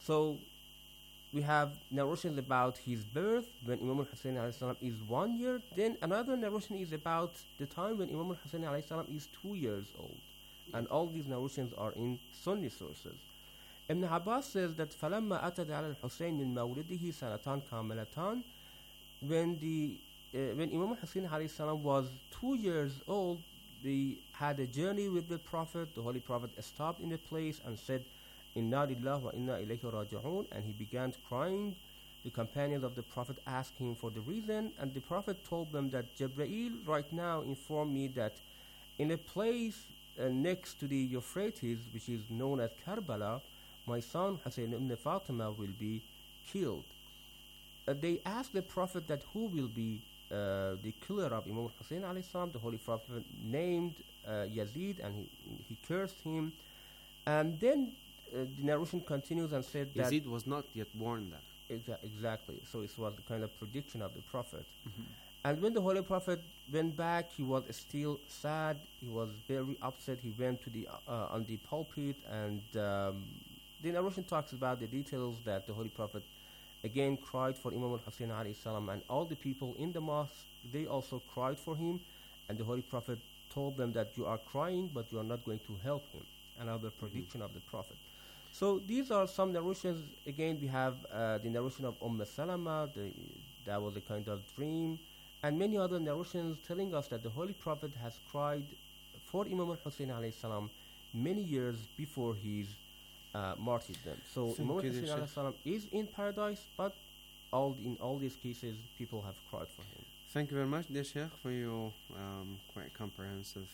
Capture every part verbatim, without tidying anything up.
So we have narrations about his birth when Imam al-Hussein alayhi salam is one year. Then another narration is about the time when Imam al-Hussein alayhi salam is two years old. And all these narrations are in Sunni sources. Ibn Abbas says that فَلَمَّا أَتَدْ عَلَى الْحُسَيْنِ مِنْ مَوْلِدِهِ سَنَتان كَامِلَتان. When the uh, when Imam al-Hussein alayhi salam was two years old, they had a journey with the Prophet. The Holy Prophet stopped in a place and said, Inna lillahi wa inna ilayhi raji'un, and he began crying. The companions of the Prophet asked him for the reason, and the Prophet told them that Jibreel right now informed me that in a place uh, next to the Euphrates, which is known as Karbala, my son Hussein ibn Fatima will be killed. Uh, they asked the Prophet that who will be uh, the killer of Imam Hussein alayhi salam. The Holy Prophet named uh, Yazid, and he, he cursed him. And then uh, the narration continues and said that Yazid was not yet born then. Exa- exactly. So it was the kind of prediction of the Prophet. Mm-hmm. And when the Holy Prophet went back, he was still sad. He was very upset. He went to the uh, on the pulpit, and um, the narration talks about the details that the Holy Prophet again cried for Imam al-Hussein alayhi salam, and all the people in the mosque, they also cried for him, and the Holy Prophet told them that you are crying, but you are not going to help him. Another prediction mm-hmm. of the Prophet. So these are some narrations. Again, we have uh, the narration of Umm Salama, the, that was a kind of dream, and many other narrations telling us that the Holy Prophet has cried for Imam al-Hussein alayhi salam many years before his uh, martyrdom. So Thank Imam you, al-Hussein Sheikh. alayhi salam is in paradise, but all in all these cases, people have cried for him. Thank you very much, dear Sheikh, for your um, quite comprehensive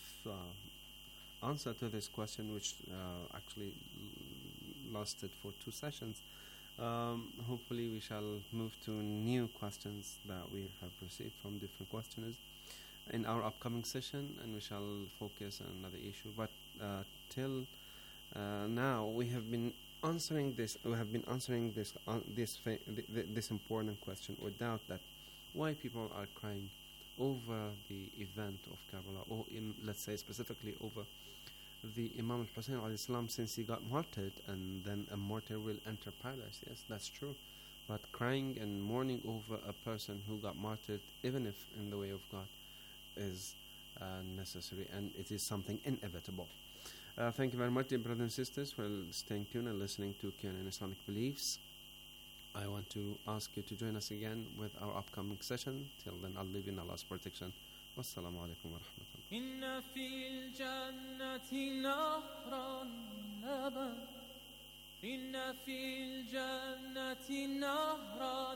uh, answer to this question, which uh, actually l- lasted for two sessions. Um, hopefully we shall move to new questions that we have received from different questioners in our upcoming session, and we shall focus on another issue. But uh, till uh, now, we have been answering this. We have been answering this uh, this fa- th- th- this important question or doubt that why people are crying over the event of Karbala, or in, let's say specifically over the Imam al-Hussein alayhi salam, since he got martyred, and then a martyr will enter paradise. Yes, that's true. But crying and mourning over a person who got martyred, even if in the way of God, is uh, necessary, and it is something inevitable. Uh, thank you very much, dear brothers and sisters, for staying tuned and listening to Q and A in Islamic Beliefs. I want to ask you to join us again with our upcoming session. Till then, I'll leave you in Allah's protection. Wassalamu alaikum wa rahmatullah. إن في الجنة نهرا لبن إن في الجنة نهرا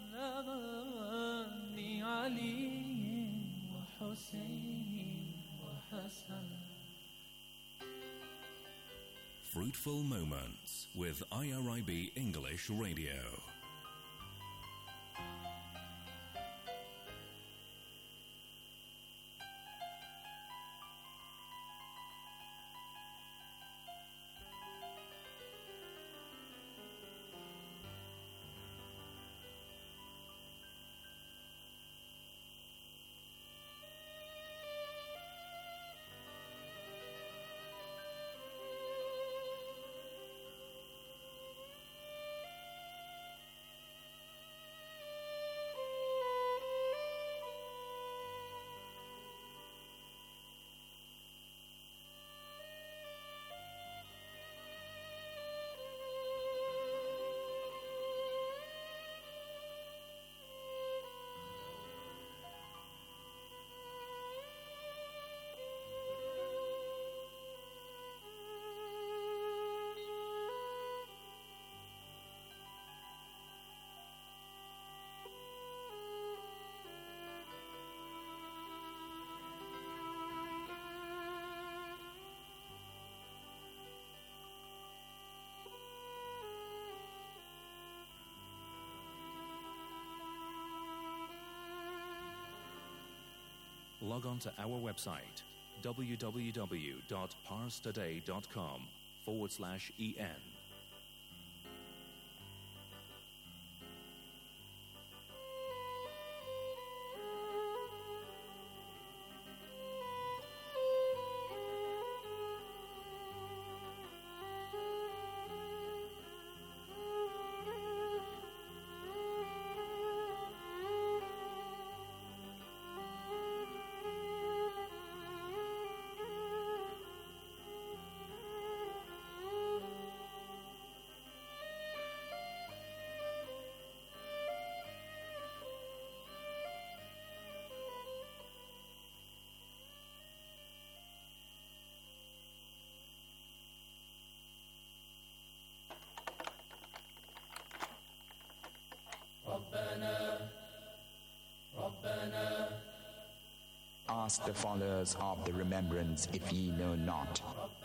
لبن لعلي وحسين وحسن. Fruitful Moments with I R I B English Radio. Log on to our website, www.parstoday.com forward slash en. ask the followers of the remembrance if ye know not.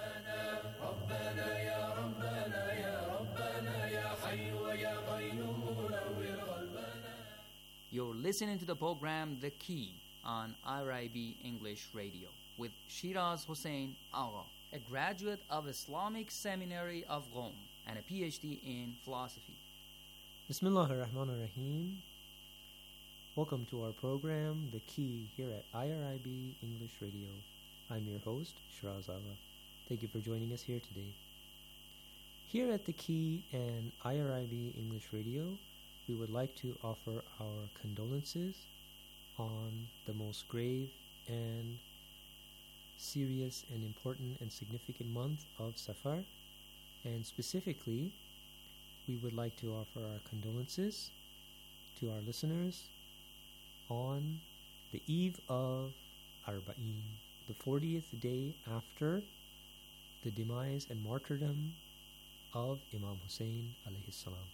You're listening to the program The Key on I R I B English Radio with Shiraz Hussain Agha, a graduate of Islamic Seminary of Rome and a P H D in philosophy. Bismillahir Rahmanir Rahim. Welcome to our program, The Key, here at I R I B English Radio. I'm your host, Shiraz Agha. Thank you for joining us here today. Here at The Key and I R I B English Radio, we would like to offer our condolences on the most grave and serious and important and significant month of Safar. And specifically, we would like to offer our condolences to our listeners on the eve of Arba'in, the fortieth day after the demise and martyrdom of Imam Hussein alayhi salam.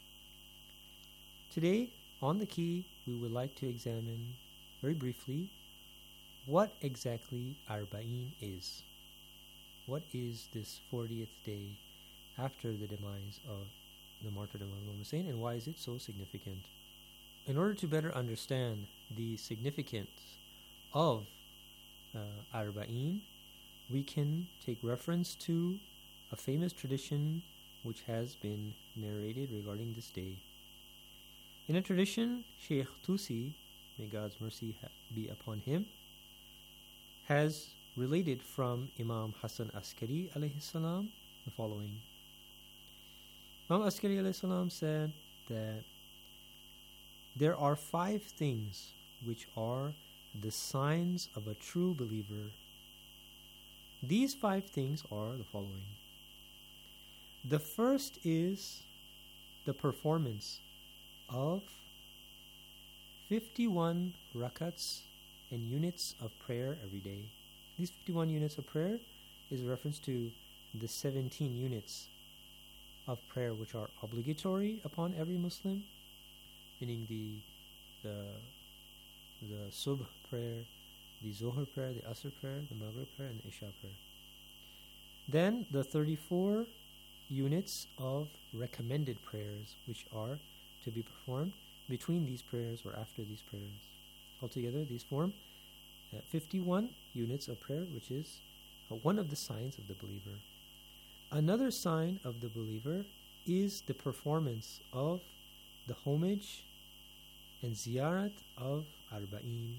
Today, on The Key, we would like to examine very briefly what exactly Arba'in is. What is this fortieth day after the demise of the martyrdom of Imam Hussein, and why is it so significant? In order to better understand the significance of uh, Arba'in, we can take reference to a famous tradition which has been narrated regarding this day. In a tradition, Sheikh Tusi, may God's mercy ha- be upon him, has related from Imam Hassan Askari alayhi salam the following. Imam Askari alayhi salam said that there are five things which are the signs of a true believer. These five things are the following. The first is the performance of fifty-one rakats and units of prayer every day. These fifty-one units of prayer is a reference to the seventeen units of prayer which are obligatory upon every Muslim, meaning the the the subh prayer, the zuhr prayer, the asr prayer, the maghrib prayer, and the isha prayer. Then the thirty-four units of recommended prayers which are to be performed between these prayers or after these prayers. Altogether, these form uh, fifty-one units of prayer, which is uh, one of the signs of the believer. Another sign of the believer is the performance of the homage and ziyarat of Arba'in.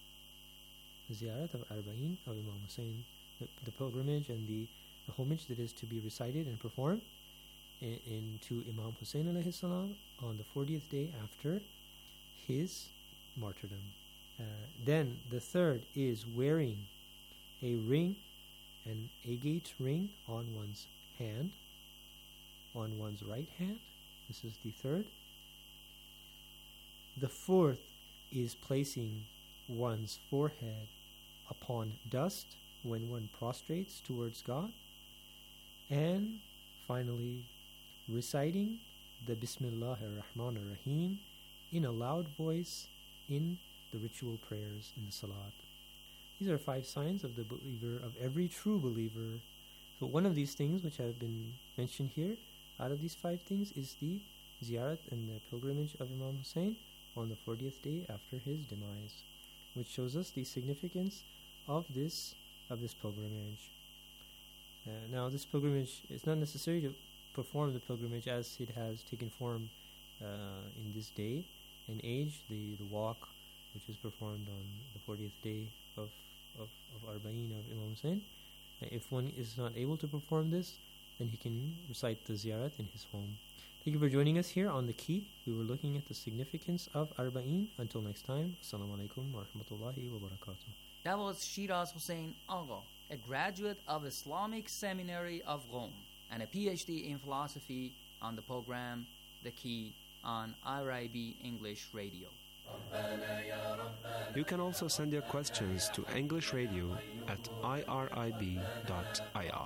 The ziyarat of Arba'in of Imam Hussein, the, the pilgrimage and the, the homage that is to be recited and performed in, in to Imam Hussein alayhi salam on the fortieth day after his martyrdom. Uh, then the third is wearing a ring, an agate ring on one's hand, on one's right hand. This is the third. The fourth is placing one's forehead upon dust when one prostrates towards God. And finally, reciting the Bismillahir Rahmanir Rahim in a loud voice in the ritual prayers in the Salat. These are five signs of the believer, of every true believer. So one of these things which have been mentioned here, out of these five things, is the ziyarat and the pilgrimage of Imam Hussein on the fortieth day after his demise, which shows us the significance of this of this pilgrimage. Uh, now, this pilgrimage, it's not necessary to perform the pilgrimage as it has taken form uh, in this day and age, the, the walk which is performed on the fortieth day of, of, of Arba'in of Imam Hussein. Uh, if one is not able to perform this, then he can recite the ziyarat in his home. Thank you for joining us here on The Key. We were looking at the significance of Arba'in. Until next time, Assalamu alaikum wa rahmatullahi wa barakatuh. That was Shiraz Hussain Agha, a graduate of Islamic Seminary of Rome and a P H D in philosophy, on the program The Key on I R I B English Radio. You can also send your questions to English Radio at I R I B dot I R.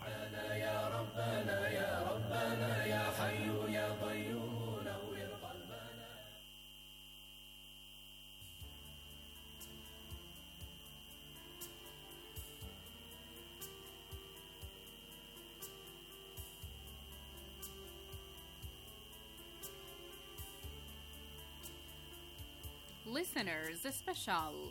Listeners Special.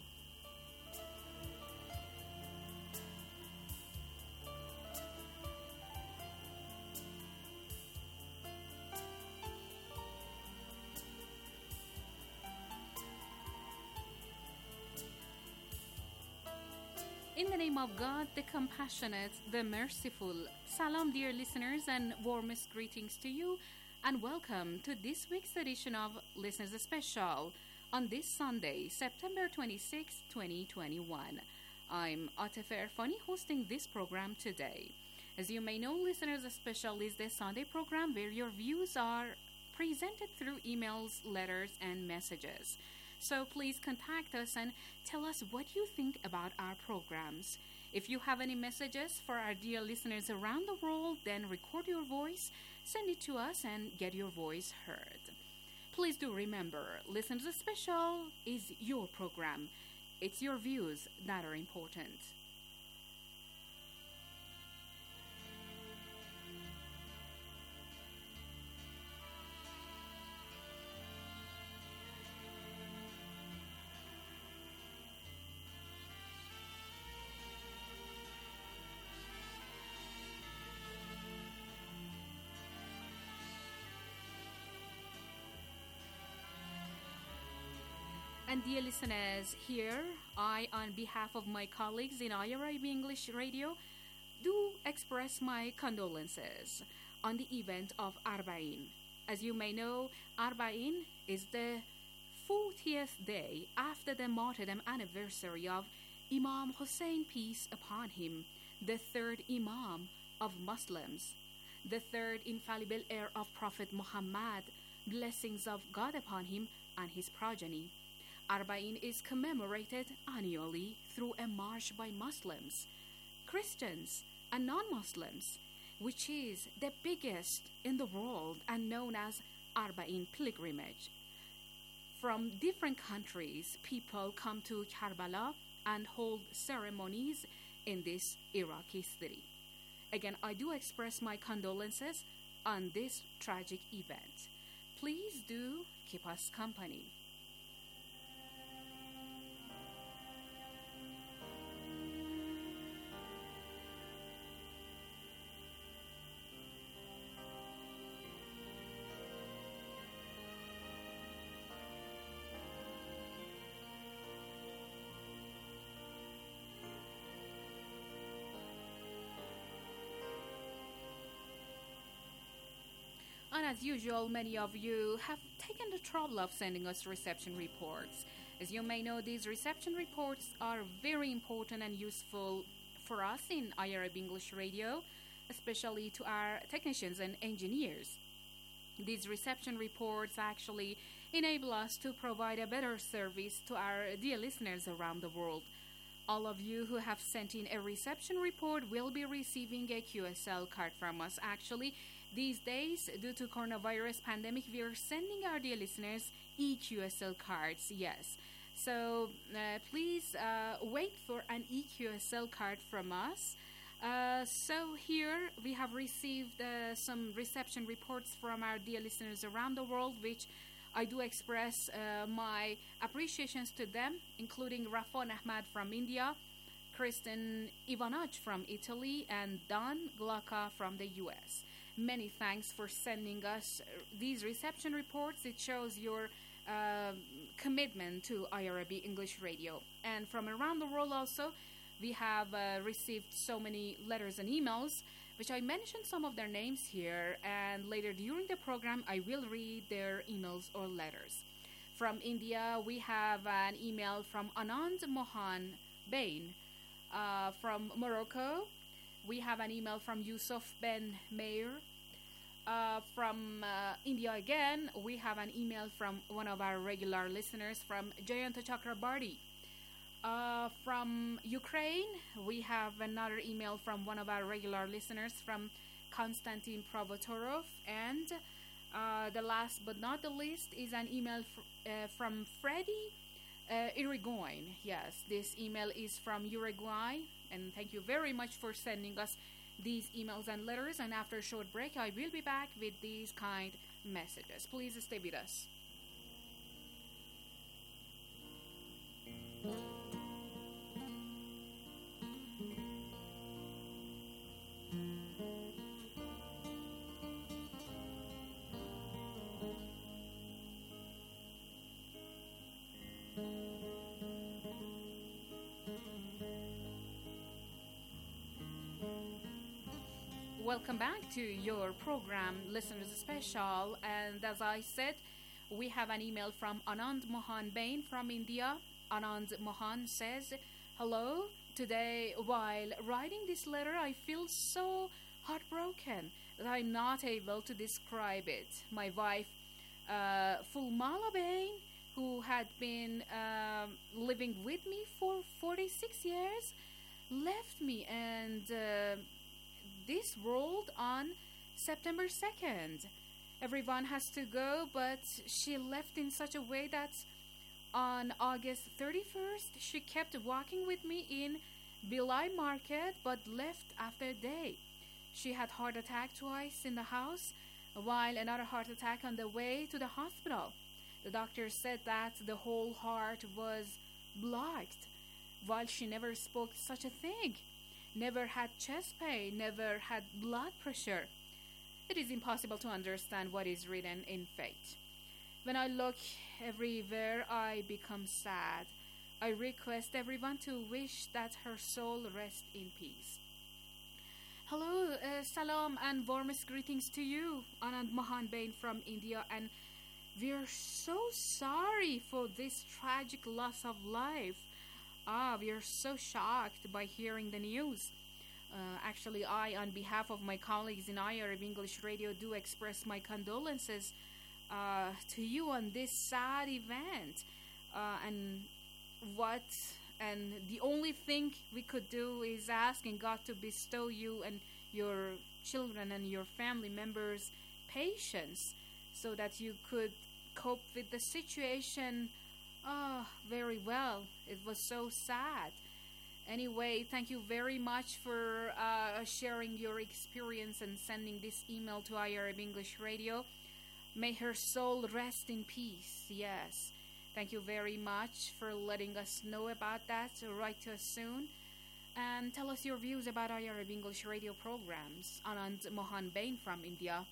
In the name of God, the compassionate, the merciful. Salam, dear listeners, and warmest greetings to you, and welcome to this week's edition of Listeners Special on this Sunday, September twenty-sixth, twenty twenty-one. I'm Atif Erfani hosting this program today. As you may know, Listeners Special is the Sunday program where your views are presented through emails, letters, and messages. So please contact us and tell us what you think about our programs. If you have any messages for our dear listeners around the world, then record your voice, send it to us, and get your voice heard. Please do remember, Listeners Special is your program. It's your views that are important. And dear listeners, here I, on behalf of my colleagues in I R I B English Radio, do express my condolences on the event of Arba'in. As you may know, Arba'in is the fortieth day after the martyrdom anniversary of Imam Hussein, peace upon him, the third Imam of Muslims, the third infallible heir of Prophet Muhammad, blessings of God upon him and his progeny. Arba'in is commemorated annually through a march by Muslims, Christians, and non-Muslims, which is the biggest in the world and known as Arba'in pilgrimage. From different countries, people come to Karbala and hold ceremonies in this Iraqi city. Again, I do express my condolences on this tragic event. Please do keep us company. And as usual, many of you have taken the trouble of sending us reception reports. As you may know, these reception reports are very important and useful for us in I R I B English Radio, especially to our technicians and engineers. These reception reports actually enable us to provide a better service to our dear listeners around the world. All of you who have sent in a reception report will be receiving a Q S L card from us. Actually, these days, due to coronavirus pandemic, we are sending our dear listeners e Q S L cards, yes. So uh, please uh, wait for an e Q S L card from us. Uh, so here we have received uh, some reception reports from our dear listeners around the world, which I do express uh, my appreciations to them, including Rafan Ahmad from India, Kristen Ivanaj from Italy, and Don Glaka from the U S. Many thanks for sending us these reception reports. It shows your uh, commitment to I R I B English Radio. And from around the world also, we have uh, received so many letters and emails, which I mentioned some of their names here, and later during the program I will read their emails or letters. From India, we have an email from Anand Mohan Bain. Uh, from Morocco, we have an email from Yusuf Ben Meir. Uh, from uh, India again, we have an email from one of our regular listeners, from Jayanta Chakrabarti. Uh, from Ukraine, we have another email from one of our regular listeners, from Konstantin Provotorov. And uh, the last but not the least is an email fr- uh, from Freddy uh, Irigoyen. Yes, this email is from Uruguay. And thank you very much for sending us these emails and letters. And after a short break, I will be back with these kind messages. Please stay with us. Welcome back to your program, Listeners Special. And as I said, we have an email from Anand Mohan Bain from India. Anand Mohan says, hello. Today, while writing this letter, I feel so heartbroken that I'm not able to describe it. My wife, uh, Fulmala Bain, who had been um, living with me for forty-six years, left me and uh, this world on September second. Everyone has to go, but she left in such a way that on August thirty-first, she kept walking with me in Bilai Market, but left after a day. She had heart attack twice in the house, while another heart attack on the way to the hospital. The doctor said that the whole heart was blocked, while she never spoke such a thing. Never had chest pain, never had blood pressure. It is impossible to understand what is written in fate. When I look everywhere, I become sad. I request everyone to wish that her soul rest in peace. Hello, uh, salam and warmest greetings to you, Anand Mohan Bain from India, and we're so sorry for this tragic loss of life. Ah, we are so shocked by hearing the news. Uh, actually, I, on behalf of my colleagues in I Arab English Radio, do express my condolences uh, to you on this sad event. Uh, and what, and the only thing we could do is asking God to bestow you and your children and your family members patience so that you could cope with the situation Oh, very well. It was so sad. Anyway, thank you very much for uh, sharing your experience and sending this email to I Arab English Radio. May her soul rest in peace. Yes. Thank you very much for letting us know about that. Write to us soon. And tell us your views about I Arab English Radio programs. Anand Mohan Bain from India.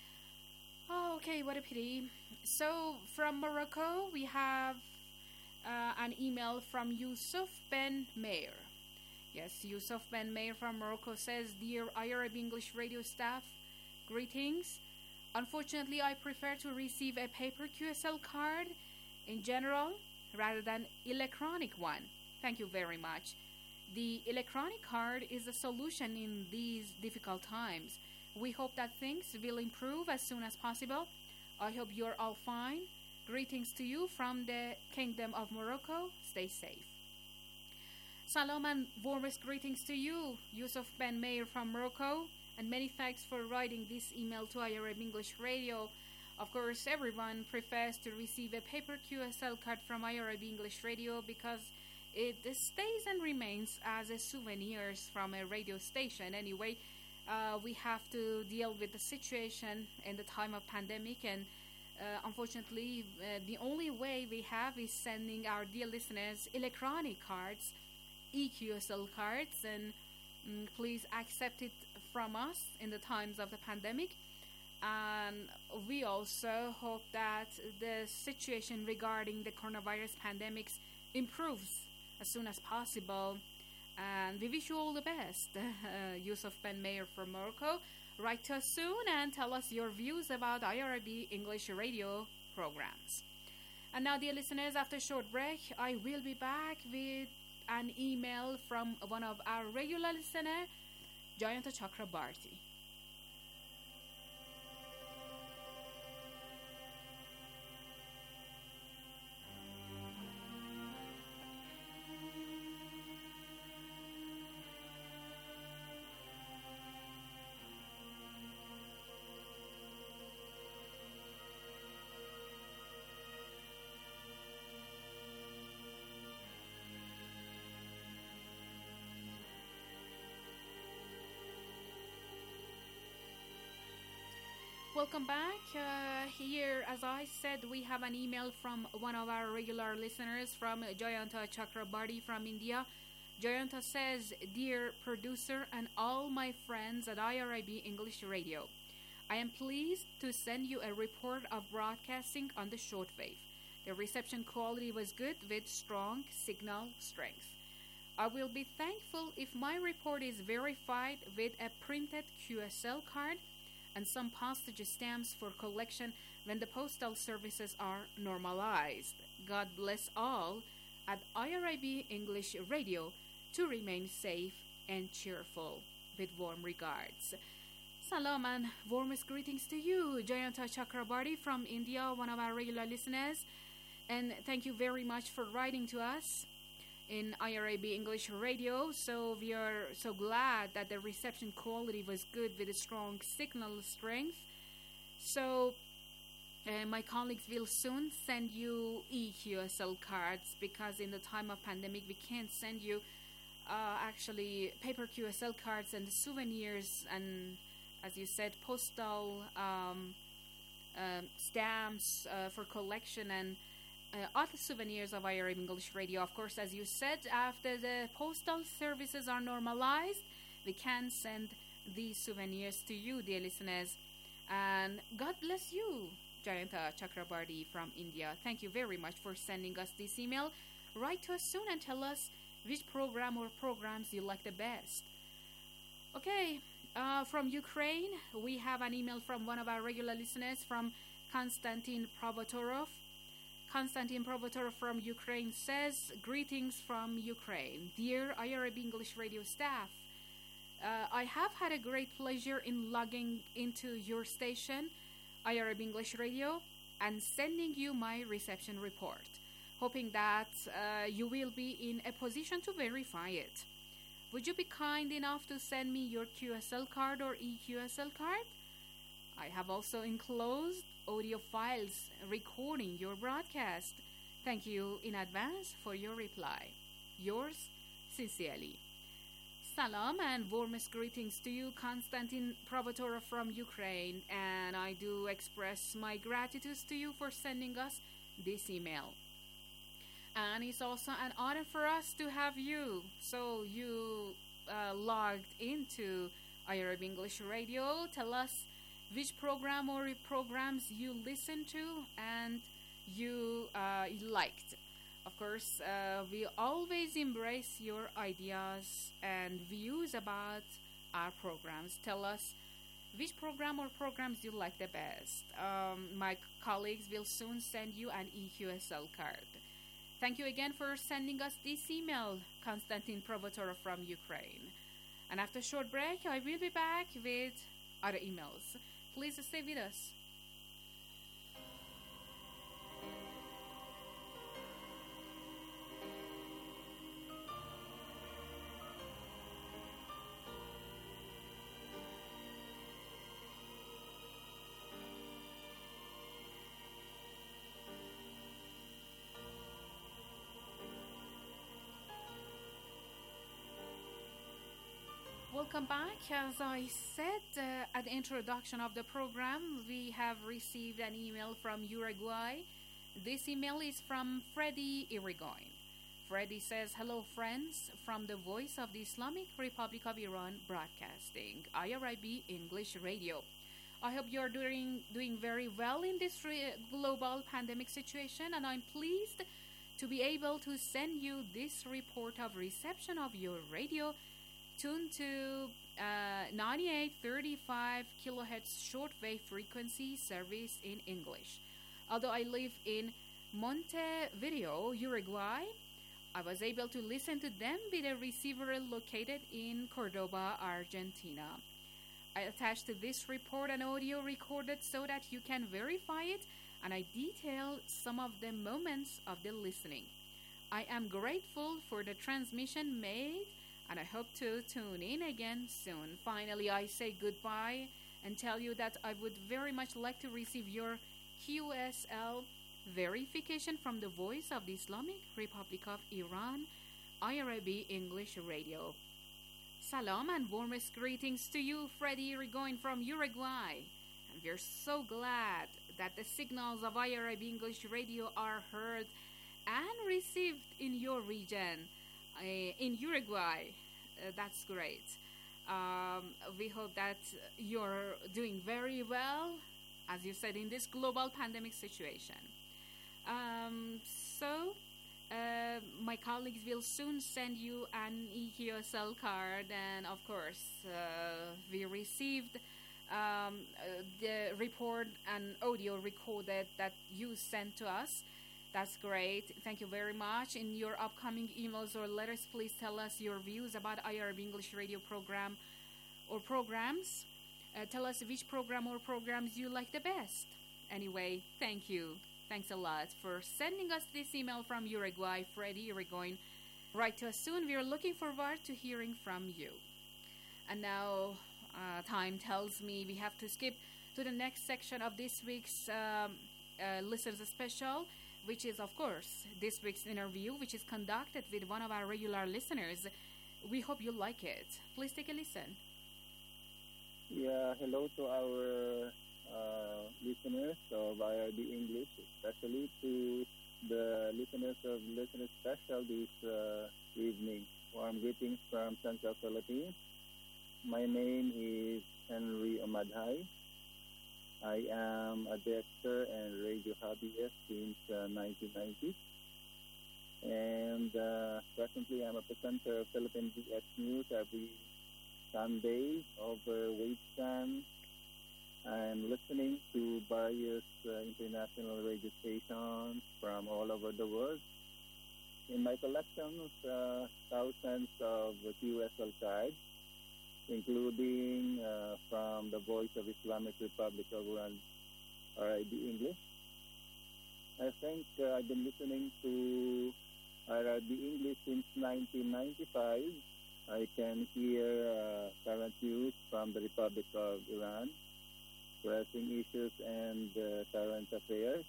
Oh, okay, what a pity. So, from Morocco, we have Uh, an email from Yusuf Ben Meir. Yes, Yusuf Ben Meir from Morocco says, Dear I Arab English Radio staff, greetings. Unfortunately, I prefer to receive a paper Q S L card in general rather than electronic one. Thank you very much. The electronic card is a solution in these difficult times. We hope that things will improve as soon as possible. I hope you're all fine. Greetings to you from the Kingdom of Morocco. Stay safe. Salam and warmest greetings to you, Yusuf Ben Meir from Morocco, and many thanks for writing this email to I Arab English Radio. Of course, everyone prefers to receive a paper Q S L card from I Arab English Radio because it stays and remains as a souvenir from a radio station. Anyway, uh, we have to deal with the situation in the time of pandemic, and Uh, unfortunately, uh, the only way we have is sending our dear listeners electronic cards, E Q S L cards, and mm, please accept it from us in the times of the pandemic. And we also hope that the situation regarding the coronavirus pandemics improves as soon as possible. And we wish you all the best. Uh, Yusuf Ben Meir from Morocco. Write to us soon and tell us your views about I R I B English radio programs. And now, dear listeners, after a short break, I will be back with an email from one of our regular listeners, Jayanta Chakrabarti. Welcome back. Uh, here, as I said, we have an email from one of our regular listeners from Jayanta Chakrabarty from India. Jayanta says, "Dear producer and all my friends at I R I B English Radio, I am pleased to send you a report of broadcasting on the shortwave. The reception quality was good with strong signal strength. I will be thankful if my report is verified with a printed Q S L card and some postage stamps for collection when the postal services are normalized. God bless all at I R I B English Radio to remain safe and cheerful. With warm regards." Salam and warmest greetings to you, Jayanta Chakrabarty from India, one of our regular listeners. And thank you very much for writing to us in I R I B English Radio. So we are so glad that the reception quality was good with a strong signal strength. So uh, my colleagues will soon send you e Q S L cards, because in the time of pandemic we can't send you uh, actually paper Q S L cards and souvenirs and, as you said, postal um, uh, stamps uh, for collection and Uh, other souvenirs of I R I B English Radio. Of course, as you said, after the postal services are normalized, we can send these souvenirs to you, dear listeners. And God bless you, Jayanta Chakrabarty from India. Thank you very much for sending us this email. Write to us soon and tell us which program or programs you like the best. Okay, uh, from Ukraine, we have an email from one of our regular listeners, from Konstantin Provotorov. Konstantin Provotorov from Ukraine says, "Greetings from Ukraine. Dear I R I B English Radio staff, uh, I have had a great pleasure in logging into your station, I R I B English Radio, and sending you my reception report, hoping that uh, you will be in a position to verify it. Would you be kind enough to send me your Q S L card or e Q S L card? I have also enclosed audio files recording your broadcast. Thank you in advance for your reply. Yours sincerely." Salam and warmest greetings to you, Konstantin Provotorov from Ukraine, and I do express my gratitude to you for sending us this email. And it's also an honor for us to have you. So you uh, logged into I R I B English Radio. Tell us which program or programs you listen to and you uh, liked. Of course, uh, we always embrace your ideas and views about our programs. Tell us which program or programs you like the best. Um, my colleagues will soon send you an e Q S L card. Thank you again for sending us this email, Konstantin Provotorov from Ukraine. And after a short break, I will be back with other emails. Please stay with us. Welcome back. As I said uh, at the introduction of the program, we have received an email from Uruguay. This email is from Freddy Irigoyen. Freddy says, "Hello friends from the Voice of the Islamic Republic of Iran Broadcasting, I R I B English Radio. I hope you're doing, doing very well in this re- global pandemic situation, and I'm pleased to be able to send you this report of reception of your radio tuned to uh, ninety-eight point three five kilohertz shortwave frequency service in English. Although I live in Montevideo, Uruguay, I was able to listen to them with a receiver located in Cordoba, Argentina. I attached to this report an audio recorded so that you can verify it, and I detailed some of the moments of the listening. I am grateful for the transmission made, and I hope to tune in again soon. Finally, I say goodbye and tell you that I would very much like to receive your Q S L verification from the Voice of the Islamic Republic of Iran, I R I B English Radio. Salam and warmest greetings to you, Freddy Irigoyen from Uruguay. We're so glad that the signals of I R I B English Radio are heard and received in your region, uh, in Uruguay. Uh, that's great. Um, we hope that you're doing very well, as you said, in this global pandemic situation. Um, so, uh, my colleagues will soon send you an E Q S L card, and of course, uh, we received um, uh, the report and audio recorded that you sent to us. That's great. Thank you very much. In your upcoming emails or letters, please tell us your views about I R B English Radio program or programs. Uh, tell us which program or programs you like the best. Anyway, thank you. Thanks a lot for sending us this email from Uruguay. Freddie, you're going write to us soon. We're looking forward to hearing from you. And now, uh, time tells me we have to skip to the next section of this week's um, uh, Listeners Special, which is, of course, this week's interview, which is conducted with one of our regular listeners. We hope you like it. Please take a listen. Yeah, hello to our uh, listeners of I R B English, especially to the listeners of Listener Special this uh, evening. Warm greetings from Central Philippines. My name is Henry Omadhay. I am a director and radio hobbyist since uh, nineteen ninety. And uh, presently I'm a presenter of Philippine B S News every Sunday over Wavescan. I'm listening to various uh, international radio stations from all over the world. In my collections, uh, thousands of Q S L cards, including uh, from the Voice of Islamic Republic of Iran, R I B English. I think uh, I've been listening to R I B English since nineteen ninety-five. I can hear uh, current news from the Republic of Iran, pressing issues and uh, current affairs.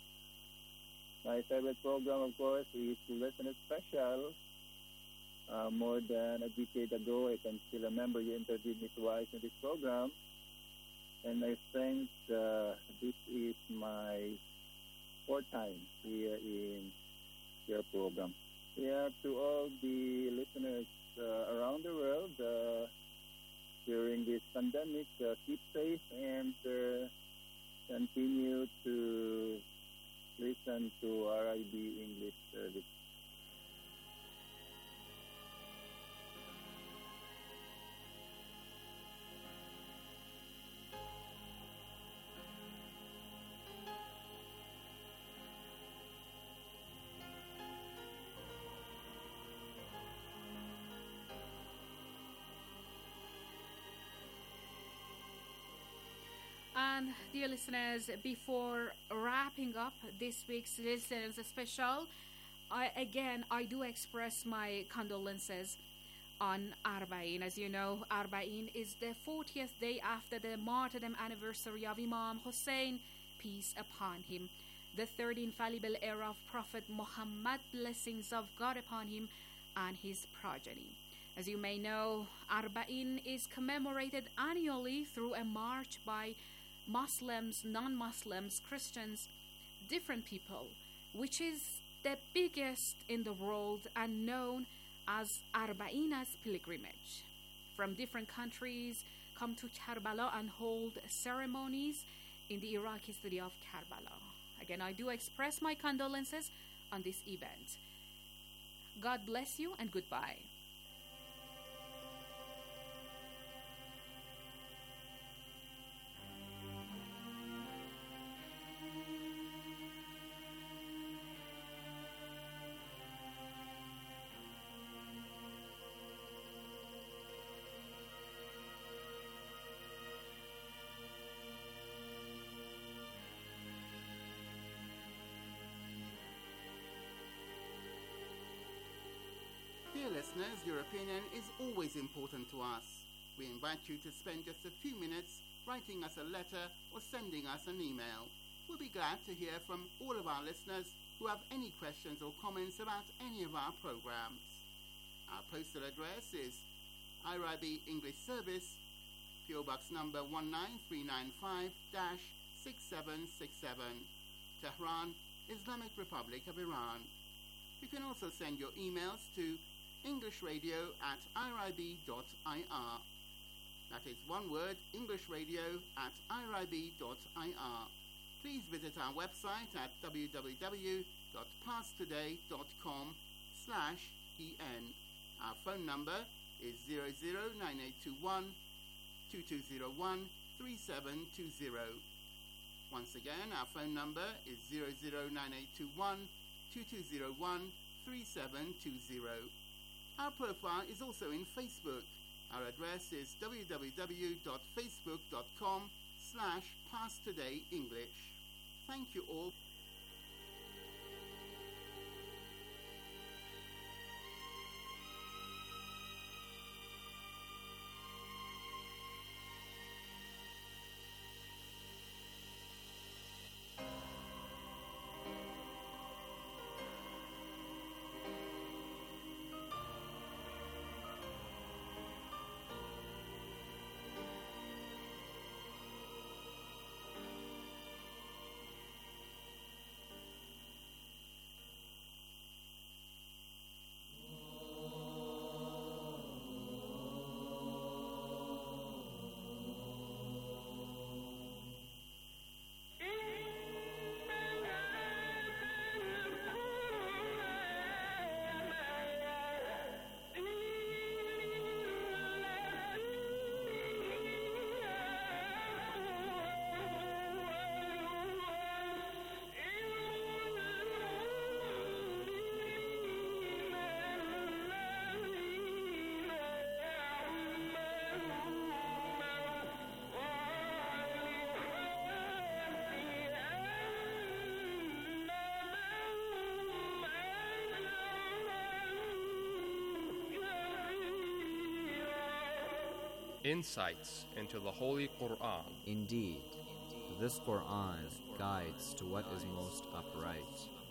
My favorite program, of course, is Listener Special. Uh, more than a decade ago, I can still remember you interviewed me twice in this program. And I think uh, this is my fourth time here in your program. Yeah, to all the listeners uh, around the world uh, during this pandemic, uh, keep safe and uh, continue to listen to R I B English service. And dear listeners, before wrapping up this week's Listeners Special, I, again, I do express my condolences on Arba'in. As you know, Arba'in is the fortieth day after the martyrdom anniversary of Imam Hussein, peace upon him, the third infallible era of Prophet Muhammad, blessings of God upon him and his progeny. As you may know, Arba'in is commemorated annually through a march by Muslims, non-Muslims, Christians, different people, which is the biggest in the world and known as Arba'ina's pilgrimage. From different countries come to Karbala and hold ceremonies in the Iraqi city of Karbala. Again, I do express my condolences on this event. God bless you and goodbye. Dear listeners, your opinion is always important to us. We invite you to spend just a few minutes writing us a letter or sending us an email. We'll be glad to hear from all of our listeners who have any questions or comments about any of our programs. Our postal address is I R I B English Service, P O Box number one nine three nine five, six seven six seven, Tehran, Islamic Republic of Iran. You can also send your emails to englishradio at irib dot I R. That is one word, englishradio at irib dot I R. Please visit our website at w w w dot pasttoday dot com slash en. Our phone number is zero zero nine eight two one, two two zero one, three seven two zero. Once again, our phone number is zero zero nine eight two one, two two zero one, three seven two zero. Our profile is also in Facebook. Our address is w w w dot facebook dot com slash pasttodayenglish. Thank you all. Insights into the Holy Quran. Indeed, this Quran guides to what is most upright,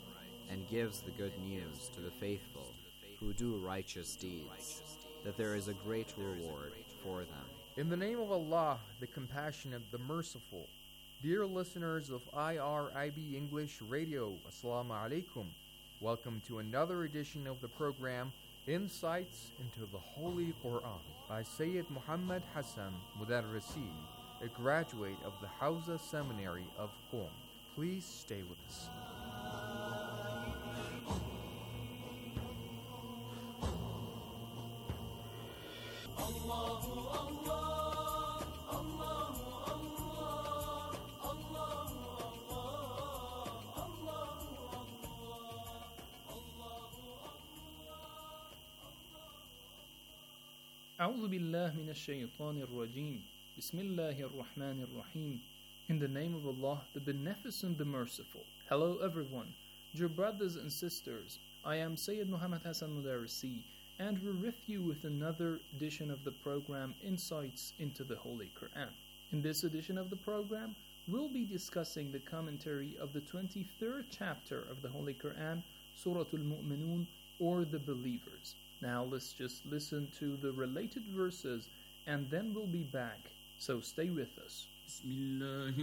and gives the good news to the faithful who do righteous deeds, that there is a great reward for them. In the name of Allah, the Compassionate, the Merciful. Dear listeners of I R I B English Radio, Assalamu alaikum. Welcome to another edition of the program Insights into the Holy Quran by Sayyid Muhammad Hassan Mudarrisi, a graduate of the Hausa Seminary of Qom. Please stay with us. أعوذ بالله من الشيطان الرجيم بسم الله الرحمن الرحيم. In the name of Allah, the Beneficent, the Merciful. Hello everyone, dear brothers and sisters. I am Sayyid Muhammad Hassan Mudarrisi, and we're with you with another edition of the program Insights into the Holy Quran. In this edition of the program, we'll be discussing the commentary of the twenty-third chapter of the Holy Quran, Surah Al-Mu'minun, or the Believers. Now let's just listen to the related verses and then we'll be back. So stay with us. In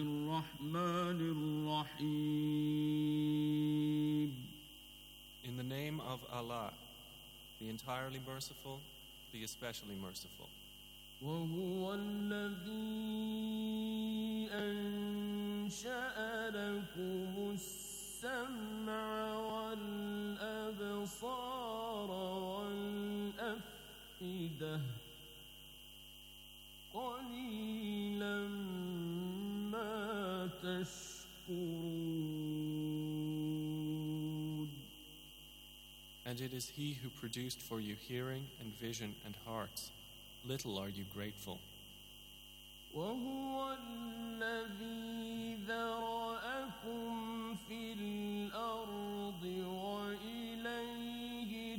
the name of Allah, the entirely merciful, the especially merciful. وهو الذي أنشأ لكم السمع والأبصار والأفئدة قليلا ما تشكرون. And it is He who produced for you hearing and vision and hearts. Little are you grateful. وهو الذي ذرأكم في الأرض وإليه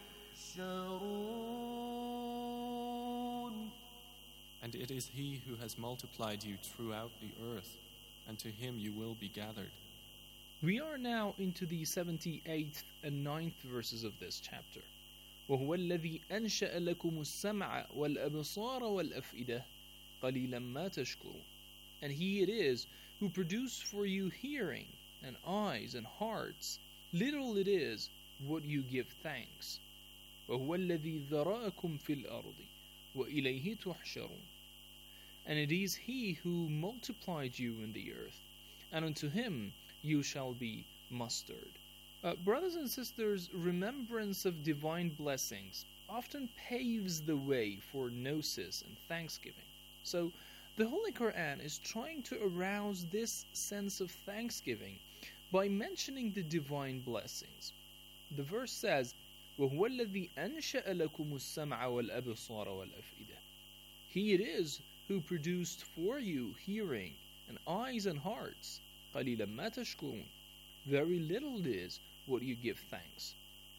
تحشرون. And it is He who has multiplied you throughout the earth, and to Him you will be gathered. We are now into the seventy-eighth and ninth verses of this chapter. وهو الذي أنشأ لكم السمع والأبصار والأفئدة قليلا ما تشكرون. And He it is who produced for you hearing and eyes and hearts, little it is what you give thanks. وَهُوَ الَّذِي ذَرَأَكُمْ فِي الْأَرْضِ وَإِلَيْهِ تُحْشَرُونَ. And it is He who multiplied you in the earth, and unto Him you shall be mustered. Uh, brothers and sisters, remembrance of divine blessings often paves the way for gnosis and thanksgiving. So, the Holy Quran is trying to arouse this sense of thanksgiving by mentioning the divine blessings. The verse says, وَهُوَ الَّذِي أَنشَأَ لَكُمُ السَّمْعَ وَالْأَبْصَارَ وَالْأَفْئِدَةَ. He it is who produced for you hearing and eyes and hearts. قَلِيلًا مَا تَشْكُرُونَ. Very little it is what you give thanks.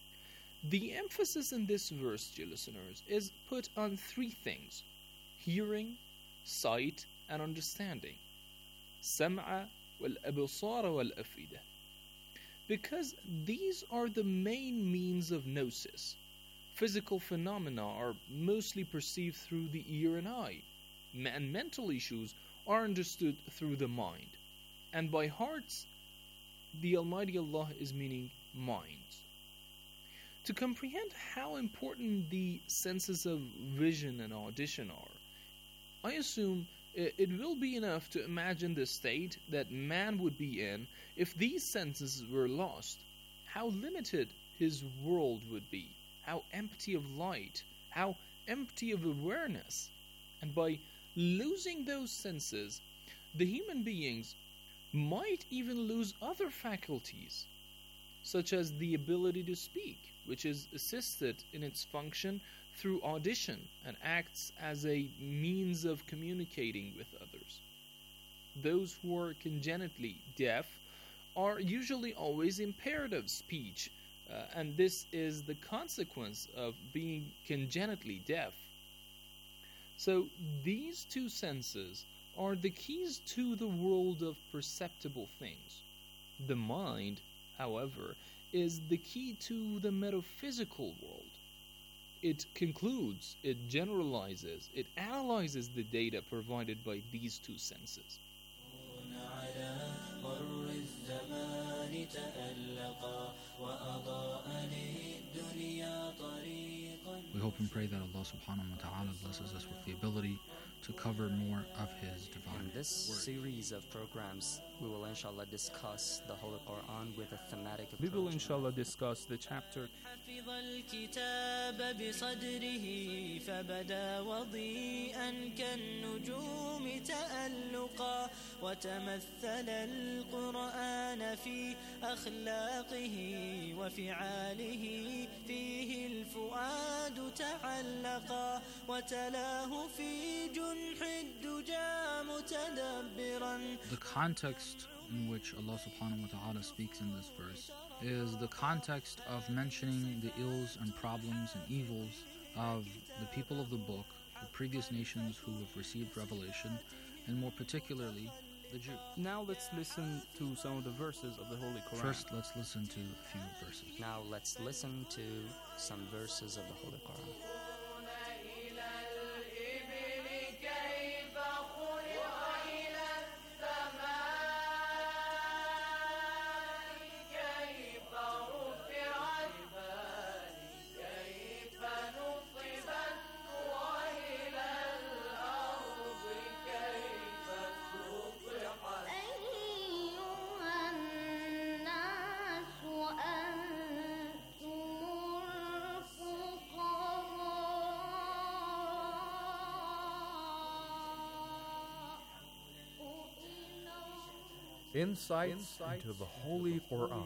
The emphasis in this verse, dear listeners, is put on three things: hearing, sight, and understanding. سَمْعَ وَالْأَبْصَارَ وَالْأَفْئِدَةَ. Because these are the main means of gnosis. Physical phenomena are mostly perceived through the ear and eye, and mental issues are understood through the mind. And by hearts, the Almighty Allah is meaning minds. To comprehend how important the senses of vision and audition are, I assume it will be enough to imagine the state that man would be in if these senses were lost. How limited his world would be, how empty of light, how empty of awareness. And by losing those senses, the human beings might even lose other faculties, such as the ability to speak, which is assisted in its function through audition and acts as a means of communicating with others. Those who are congenitally deaf are usually always impaired of speech, uh, and this is the consequence of being congenitally deaf. So these two senses are the keys to the world of perceptible things. The mind, however, is the key to the metaphysical world. It concludes, it generalizes, it analyzes the data provided by these two senses. We hope and pray that Allah subhanahu wa ta'ala blesses us with the ability to cover more of His divine In this word. series of programs, we will inshallah discuss the Holy Quran with a thematic approach. We will inshallah discuss the chapter حفظ الكتاب بصدره فبدا وضيئا كالنجوم تألقا وتمثل القرآن في أخلاقه وفعاله فيه الفؤاد تعلقا وتلاه في جنح الدجى متدبرا. The context in which Allah subhanahu wa ta'ala speaks in this verse is the context of mentioning the ills and problems and evils of the people of the book, the previous nations who have received revelation, and more particularly the Jew. Now let's listen to some of the verses of the Holy Quran. First, let's listen to a few verses. Now let's listen to some verses of the Holy Quran. Insights into the Holy Quran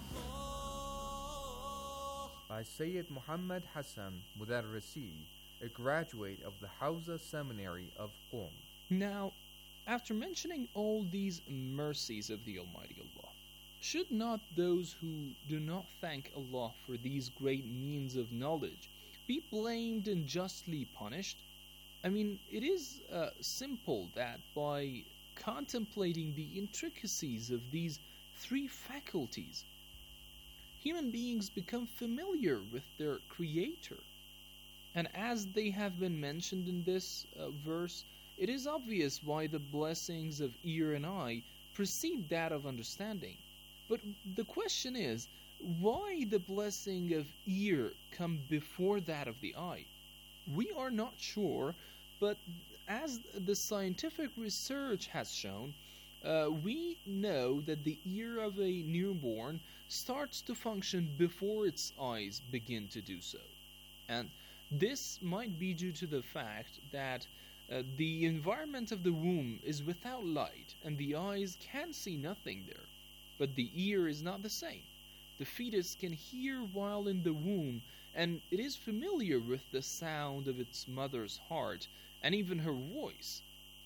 by Sayyid Muhammad Hassan Mudarrisi, a graduate of the Hausa Seminary of Qom. Now, after mentioning all these mercies of the Almighty Allah, should not those who do not thank Allah for these great means of knowledge be blamed and justly punished? I mean, it is uh, simple that by contemplating the intricacies of these three faculties, human beings become familiar with their Creator. And as they have been mentioned in this uh, verse, it is obvious why the blessings of ear and eye precede that of understanding. But the question is, why the blessing of ear come before that of the eye? We are not sure, but as the scientific research has shown, uh, we know that the ear of a newborn starts to function before its eyes begin to do so. And this might be due to the fact that uh, the environment of the womb is without light and the eyes can see nothing there. But the ear is not the same. The fetus can hear while in the womb, and it is familiar with the sound of its mother's heart and even her voice.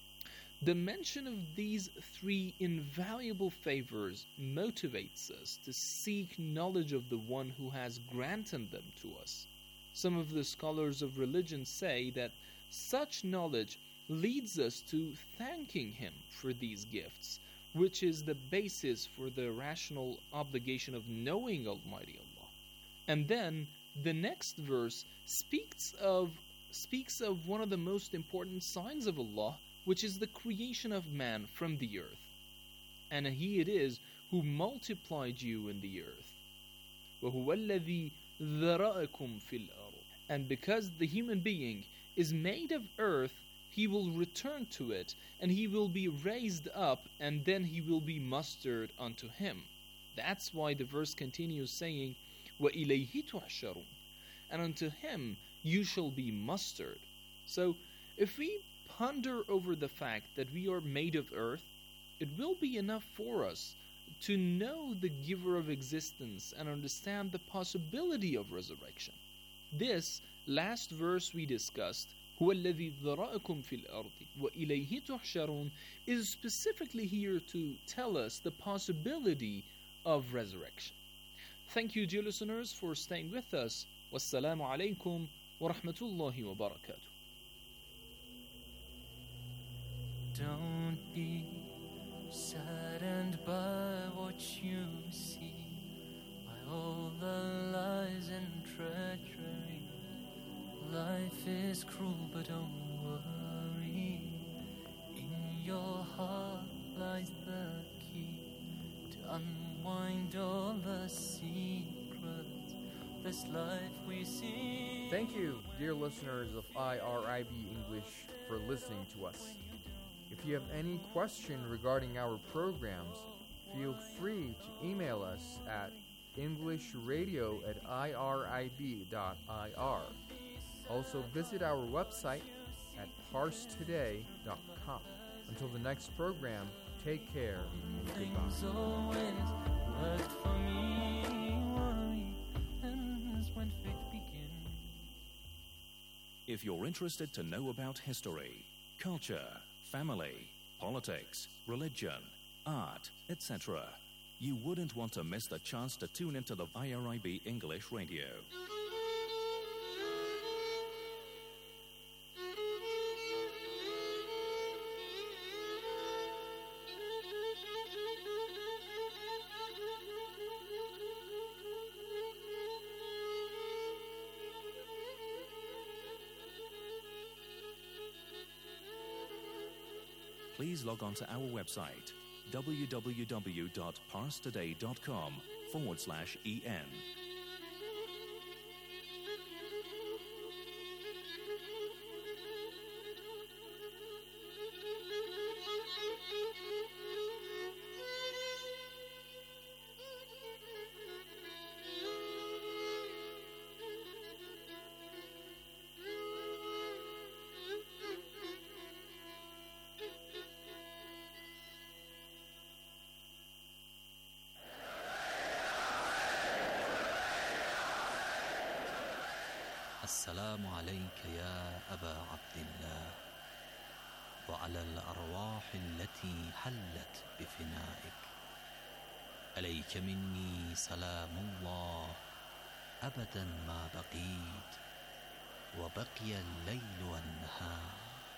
The mention of these three invaluable favors motivates us to seek knowledge of the one who has granted them to us. Some of the scholars of religion say that such knowledge leads us to thanking him for these gifts, which is the basis for the rational obligation of knowing Almighty Allah. And then the next verse speaks of speaks of one of the most important signs of Allah, which is the creation of man from the earth. And he it is who multiplied you in the earth. وَهُوَ الَّذِي ذَرَأَكُمْ فِي الْأَرْضِ. And because the human being is made of earth, he will return to it, and he will be raised up, and then he will be mustered unto him. That's why the verse continues saying, وَإِلَيْهِ تُحْشَرُونَ. And unto him you shall be mustered. So, if we ponder over the fact that we are made of earth, it will be enough for us to know the giver of existence and understand the possibility of resurrection. This last verse we discussed, هُوَ الَّذِي ذَرَأَكُمْ فِي الْأَرْضِ وَإِلَيْهِ تُحْشَرُونَ, is specifically here to tell us the possibility of resurrection. Thank you, dear listeners, for staying with us. Wassalamu alaikum wa rahmatullahi wa barakatuh. Don't be saddened by what you see, by all the lies and treachery. Life is cruel, but don't worry. In your heart lies the key to unwind all the secrets. This life we see. Thank you, dear listeners of I R I B English, for listening to us. If you have any question regarding our programs, feel free to email us at englishradio at irib dot I R. Also visit our website at parse today dot com. Until the next program, take care and goodbye. Things always worked for me. Worry ends when faith begins. If you're interested to know about history, culture, family, politics, religion, art, et cetera, you wouldn't want to miss the chance to tune into the I R I B English Radio. Please log on to our website, w w w dot parse today dot com forward slash en. السلام عليك يا أبا عبد الله وعلى الأرواح التي حلت بفنائك. عليك مني سلام الله أبدا ما بقيت وبقي الليل والنهار،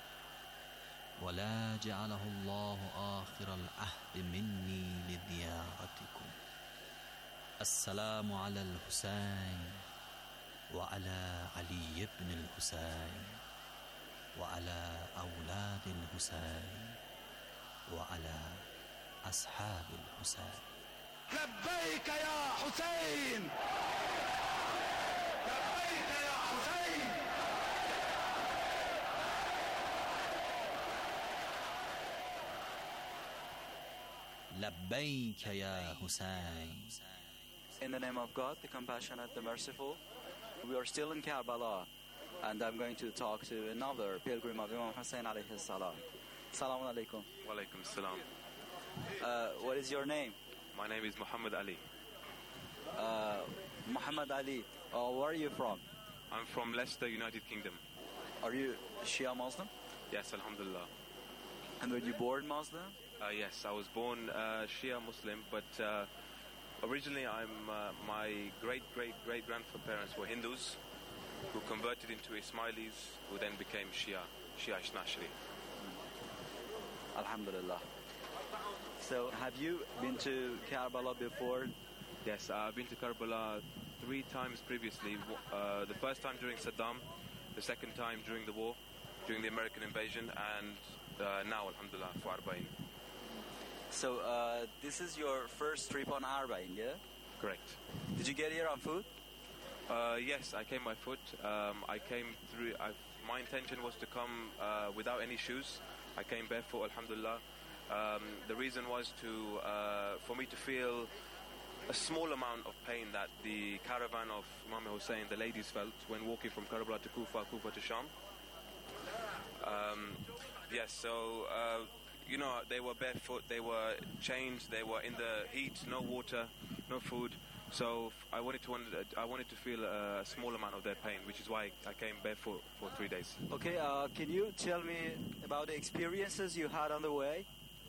ولا جعله الله آخر العهد مني لزيارتكم. السلام على الحسين وعلى علي بن الحسين وعلى أولاد الحسين وعلى أصحاب الحسين. لبيك يا حسين، لبيك يا حسين. لبيك يا حسين. In the name of God, the compassionate, the merciful, we are still in Karbala, and I'm going to talk to another pilgrim of Imam Hussein alayhi salam. Assalamu alaikum. Wa alaikum salam. Uh, what is your name? My name is Muhammad Ali. Uh, Muhammad Ali. Uh, where are you from? I'm from Leicester, United Kingdom. Are you Shia Muslim? Yes, alhamdulillah. And were you born Muslim? Uh, yes, I was born uh, Shia Muslim, but uh, originally I'm uh, my great great great grandparents were Hindus who converted into Ismailis, who then became Shia, Shia Ishnashri. Alhamdulillah. So, have you been to Karbala before? Yes, uh, I've been to Karbala three times previously. Uh, the first time during Saddam, the second time during the war, during the American invasion, and uh, now, alhamdulillah, for Arba'in. So, uh, this is your first trip on Arba'in, yeah? Correct. Did you get here on foot? Uh, yes, I came by foot. Um, I came through. I, my intention was to come uh, without any shoes. I came barefoot, alhamdulillah. Um, the reason was to uh, for me to feel a small amount of pain that the caravan of Imam Hussein, the ladies, felt when walking from Karbala to Kufa, Kufa to Sham. Um, yes, so uh, you know, they were barefoot, they were chained, they were in the heat, no water, no food. So I wanted to I wanted to feel a small amount of their pain, which is why I came barefoot for three days. Okay, uh, can you tell me about the experiences you had on the way?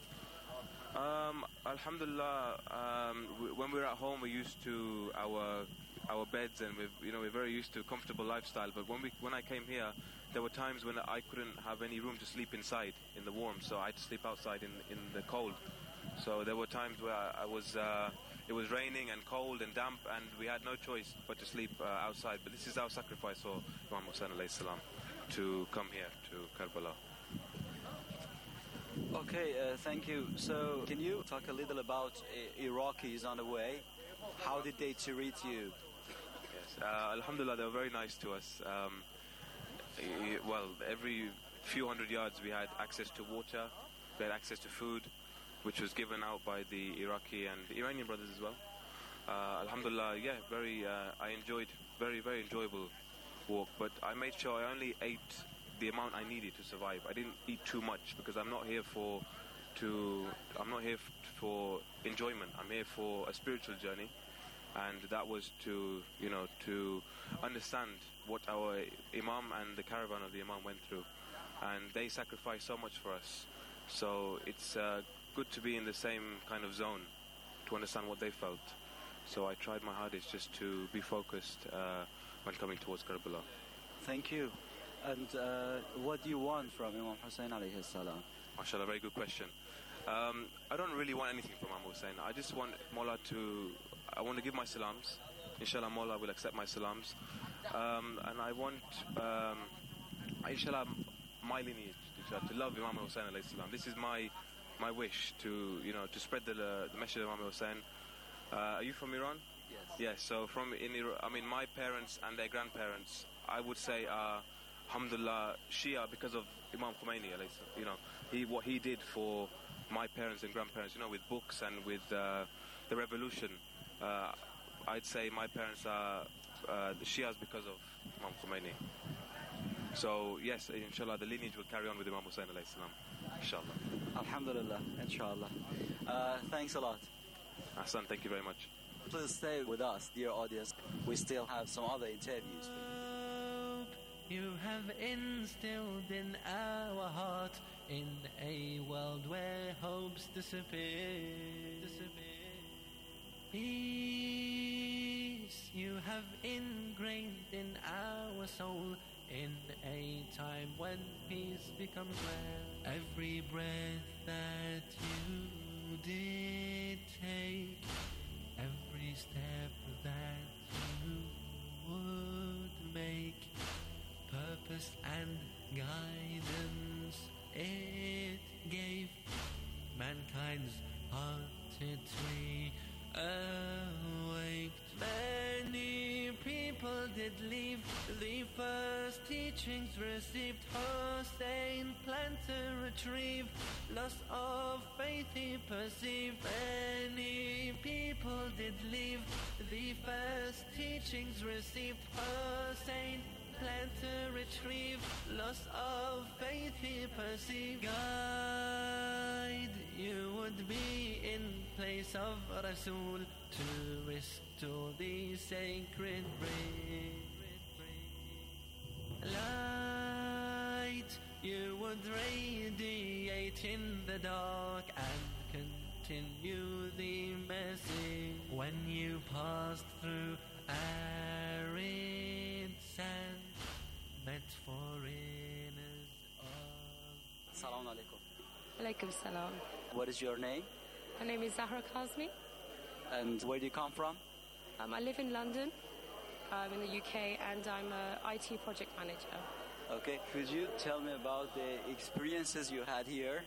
Um, alhamdulillah, um, w- when we were at home, we used to our our beds, and we you know we're very used to comfortable lifestyle. But when we when I came here, there were times when I couldn't have any room to sleep inside in the warm, so I had to sleep outside in in the cold. So there were times where I, I was uh, it was raining and cold and damp, and we had no choice but to sleep uh, outside. But this is our sacrifice for Imam Hussein alayhi salam to come here to Karbala. Okay, uh, thank you. So, can you talk a little about uh, Iraqis on the way? How did they treat you? Yes, uh, alhamdulillah, they were very nice to us. Um, y- well, every few hundred yards we had access to water, we had access to food, which was given out by the Iraqi and the Iranian brothers as well. Uh, alhamdulillah, yeah, very. Uh, I enjoyed very, very enjoyable walk, but I made sure I only ate the amount I needed to survive. I didn't eat too much because I'm not here for to I'm not here f- for enjoyment. I'm here for a spiritual journey, and that was to you know to understand what our Imam and the caravan of the Imam went through, and they sacrificed so much for us. So it's uh, good to be in the same kind of zone to understand what they felt. So I tried my hardest just to be focused uh, when coming towards Karbala. Thank you. And uh, what do you want from Imam Hussein alayhi salam? MashaAllah, very good question. Um, I don't really want anything from Imam Hussein. I just want Mawla to, I want to give my salams. Inshallah, Mawla will accept my salams. Um, and I want, um, inshallah, my lineage, inshallah, to love Imam Hussein alayhi salam. This is my my wish to, you know, to spread the, uh, the message of Imam Hussein. Uh, are you from Iran? Yes. Yes, so from in Iran, I mean, my parents and their grandparents, I would say, are, alhamdulillah, Shia because of Imam Khomeini, alayhi salam. You know, he what he did for my parents and grandparents, you know, with books and with uh, the revolution. Uh, I'd say my parents are uh, the Shias because of Imam Khomeini. So yes, inshallah, the lineage will carry on with Imam Hussein alayhi salam. Inshallah. Alhamdulillah, inshallah. Uh, thanks a lot. Hassan, thank you very much. Please stay with us, dear audience. We still have some other interviews for you. You have instilled in our heart in a world where hopes disappear. disappear. Peace you have ingrained in our soul in a time when peace becomes rare. Every breath that you did take, every step that you would make, purpose and guidance it gave mankind's heart hearted tree awaked. Many people did leave the first teachings received. Hussein planned to retrieve, loss of faith he perceived. Many people did leave the first teachings received. Hussein planned to retrieve, loss of faith he perceived. Guide you would be in place of Rasul to restore the sacred breed. Light you would radiate in the dark and continue the message. When you passed through arid sand, met foreigners of... Assalamu alaikum. Alaikum salam. What is your name? My name is Zahra Kazmi. And where do you come from? Um, I live in London, um, in the U K, and I'm an I T project manager. Okay, could you tell me about the experiences you had here?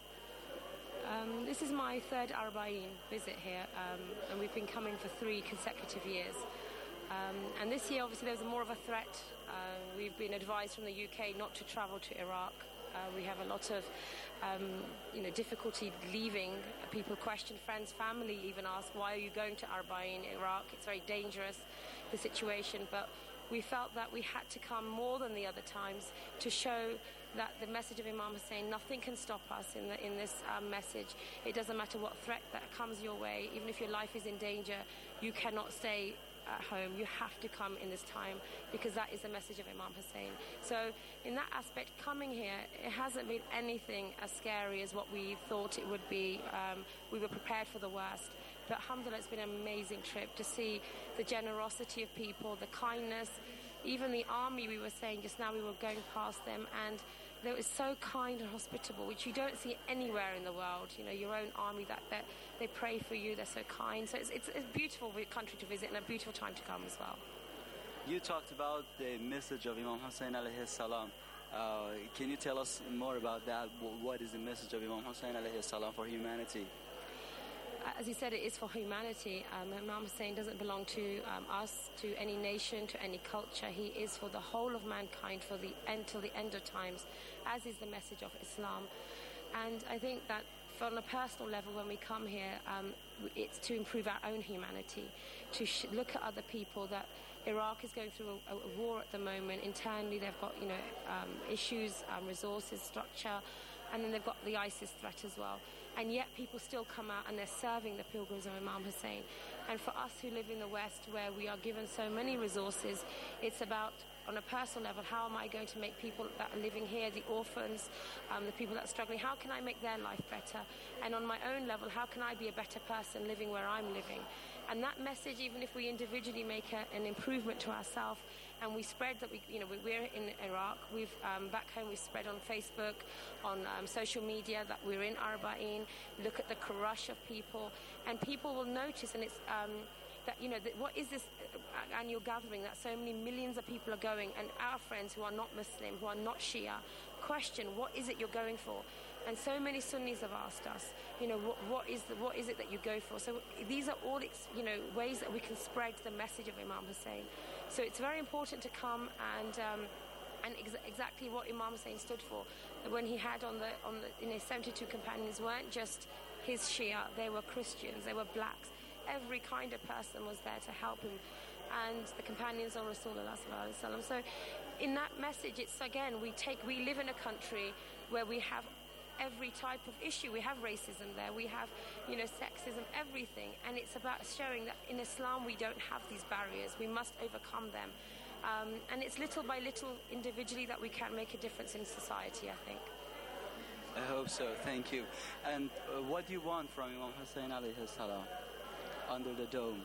Um, this is my third Arba'in visit here, um, and we've been coming for three consecutive years. Um, and this year, obviously, there's more of a threat. Uh, we've been advised from the U K not to travel to Iraq. Uh, we have a lot of, um, you know, difficulty leaving. People question, friends, family even ask, why are you going to Arba'in, Iraq? It's very dangerous, the situation. But we felt that we had to come more than the other times to show that the message of Imam Hussein, nothing can stop us in, the, in this um, message. It doesn't matter what threat that comes your way. Even if your life is in danger, you cannot stay at home. You have to come in this time, because that is the message of Imam Hussein. So in that aspect, coming here, it hasn't been anything as scary as what we thought it would be. Um, we were prepared for the worst. But alhamdulillah, it's been an amazing trip to see the generosity of people, the kindness. Even the army, we were saying just now, we were going past them, and they were so kind and hospitable, which you don't see anywhere in the world. You know, your own army, that, that they pray for you, they're so kind. So it's, it's, it's a beautiful country to visit and a beautiful time to come as well. You talked about the message of Imam Hussein alayhi salam. Uh, can you tell us more about that? What is the message of Imam Hussein alayhi salam for humanity? As you said, it is for humanity. Um, Imam Hussein doesn't belong to um, us, to any nation, to any culture. He is for the whole of mankind, for the end, till the end of times, as is the message of Islam. And I think that on a personal level, when we come here, um, it's to improve our own humanity, to sh- look at other people. That Iraq is going through a, a war at the moment. Internally, they've got, you know, um, issues, um, resources, structure, and then they've got the ISIS threat as well. And yet people still come out and they're serving the pilgrims of Imam Hussein. And for us who live in the West, where we are given so many resources, it's about, on a personal level, how am I going to make people that are living here, the orphans, um, the people that are struggling, how can I make their life better? And on my own level, how can I be a better person living where I'm living? And that message, even if we individually make a, an improvement to ourselves, and we spread that, we, you know, we, we're in Iraq, we've, um, back home we've spread on Facebook, on um, social media that we're in Arba'in, look at the crush of people, and people will notice, and it's, um, that, you know, that what is this annual gathering that so many millions of people are going, and our friends who are not Muslim, who are not Shia, question, what is it you're going for? And so many Sunnis have asked us, you know, what, what is the, what is it that you go for? So these are all, you know, ways that we can spread the message of Imam Hussein. So it's very important to come and um, and ex- exactly what Imam Hussein stood for. When he had on the on the, you know, seventy-two companions weren't just his Shia, they were Christians, they were blacks. Every kind of person was there to help him, and the companions of Rasulullah sallallahu alaihi wasallam. So in that message, it's again, we take we live in a country where we have every type of issue. We have racism there, we have, you know, sexism, everything. And it's about showing that in Islam we don't have these barriers. We must overcome them. Um, and it's little by little, individually, that we can make a difference in society, I think. I hope so, thank you. And uh, what do you want from Imam Hussein alayhi salam under the dome?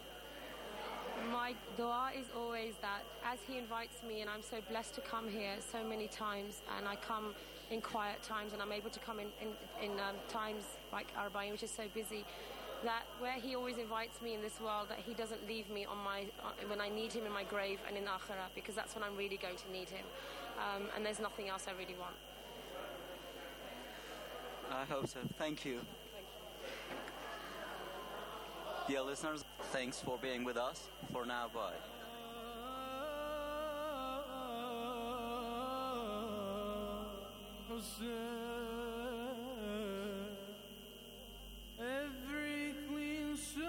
My dua is always that as he invites me, and I'm so blessed to come here so many times, and I come in quiet times, and I'm able to come in, in, in um, times like Arba'in, which is so busy, that where he always invites me in this world, that he doesn't leave me on my uh, when I need him in my grave and in Akhirah, because that's when I'm really going to need him. Um, and there's nothing else I really want. I hope so. Thank you. Thank you. Dear listeners, thanks for being with us. For now, bye. Every queen song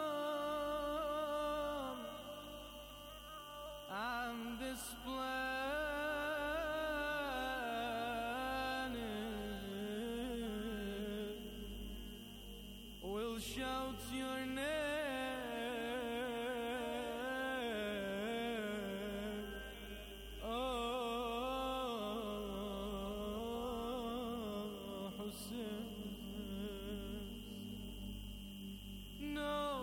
on this planet will shout your name. Oh, Hussein. No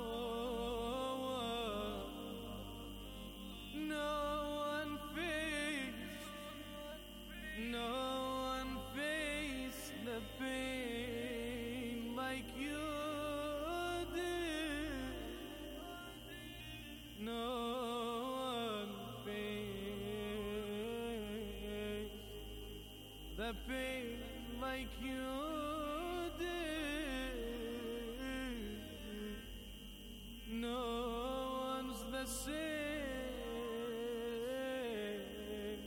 one, no one faced, no one faced the pain like you did. No one faced the pain like you did. No one's the same.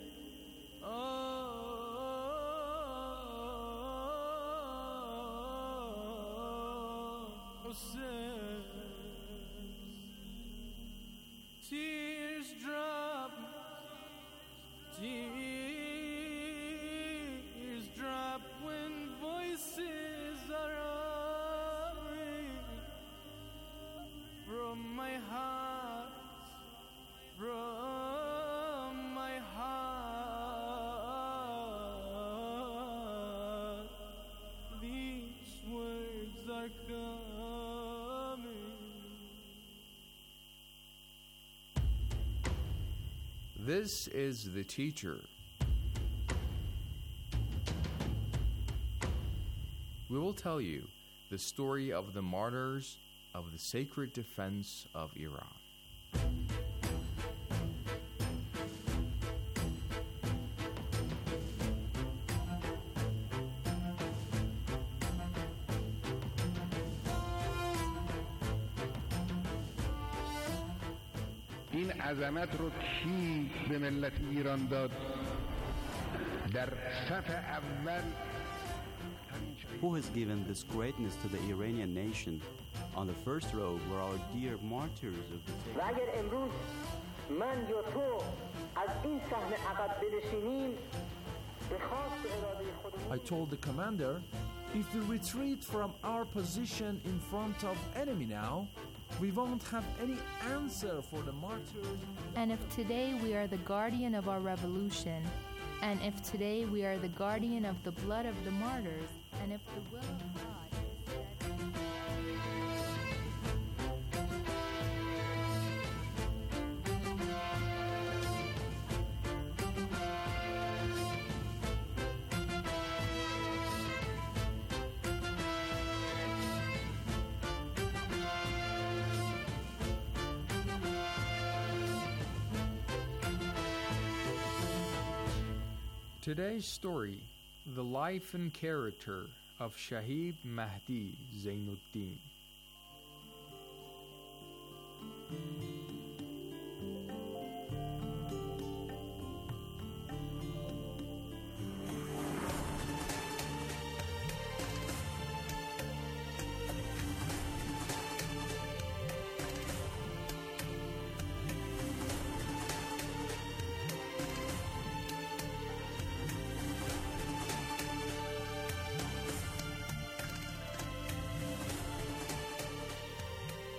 Oh, Hussein. Tears drop, tears drop when voices are uttering from my heart, from my heart. These words are coming. This is the teacher. We will tell you the story of the martyrs of the sacred defense of Iran. این عظمت رو کی به ملت ایران داد؟ در صف اول Who has given this greatness to the Iranian nation? On the first row were our dear martyrs of the و اگر امروز من یا تو از این صحنه عقب بنشینیم به خواست اراده خودمون I told the commander, if we retreat from our position in front of enemy now, we won't have any answer for the martyrs. And if today we are the guardian of our revolution, and if today we are the guardian of the blood of the martyrs, and if the will of God is Today's story, the life and character of Shahid Mahdi Zainuddin.